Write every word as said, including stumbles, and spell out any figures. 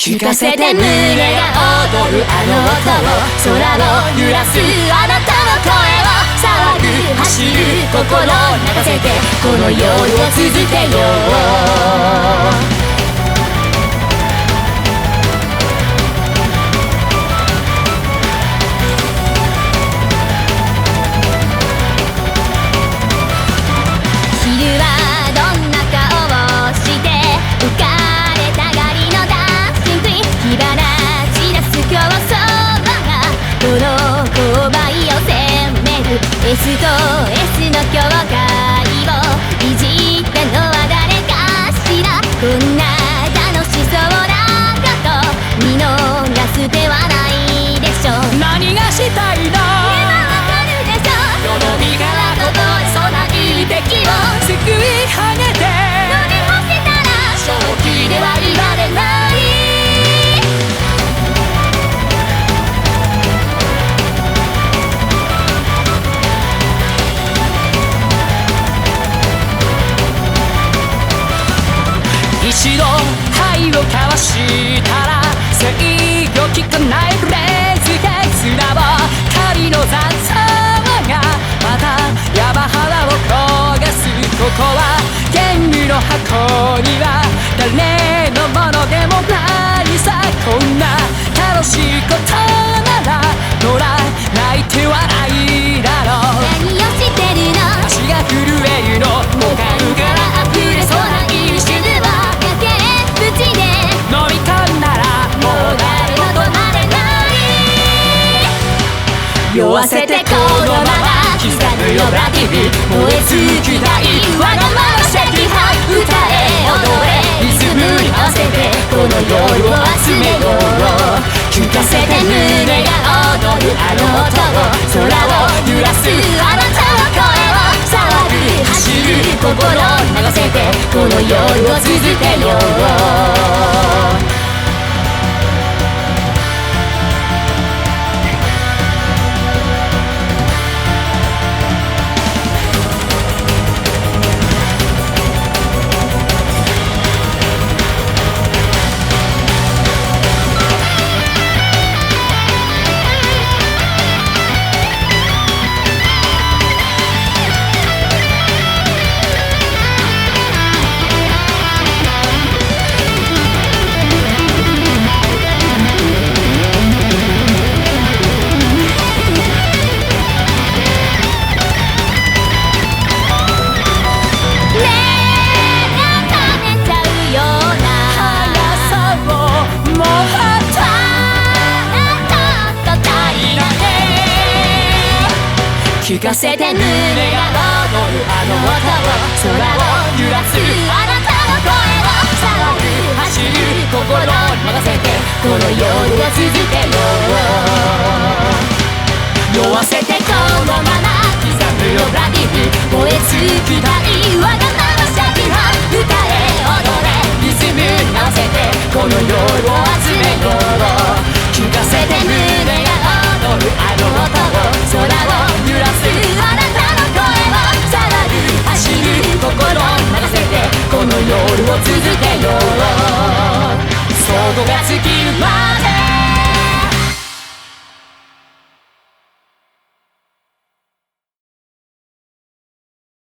聞かせて胸が躍るあの音を、空を揺らすあなたの声を、騒ぐ走る心流せてこの夜を続けよう。エスと エス の境界をいじったのは誰かしら。こんな楽しそうなこと見逃す手はないでしょう。 何がしたいの？ 今わかるでしょ。 よどみからこぼれそうない敵を救い上げて乗り干せたら正気ではいられない。一度灰を交わしたら制御効かないフレーズで砂を狩りの残像がまた山肌を焦がす。ここはゲームの箱庭、誰のものでもないさ。こんな楽しいことならほら泣いて笑いだろう。 何をしてるの？ 足が震えるの、もかるから溢れそうな一瞬は飲み込んだらもう誰も止まれない。酔わせてこのまま刻むよブラディビ、燃え尽きたいわがまま赤飯、歌え踊れリズムに合わせてこの夜を集めよう。聞かせて胸が踊るあの音を、空を揺らすあなたの声を、騒ぐ走る心流せてこの夜を続けよう。聞かせて胸が踊るあの音を、空を揺らすあなたの声を、騒ぐ走る心に任せてこの夜を続けよう。酔わせてこのまま刻むよブラディビ、燃え尽きたいわがまま赤飯、歌え踊れリズムに合わせてこの夜を集めよう。聞かせて胸が踊るあの音を、空を揺らすあなたの声を、騒ぐ走る心流せてこの夜を続け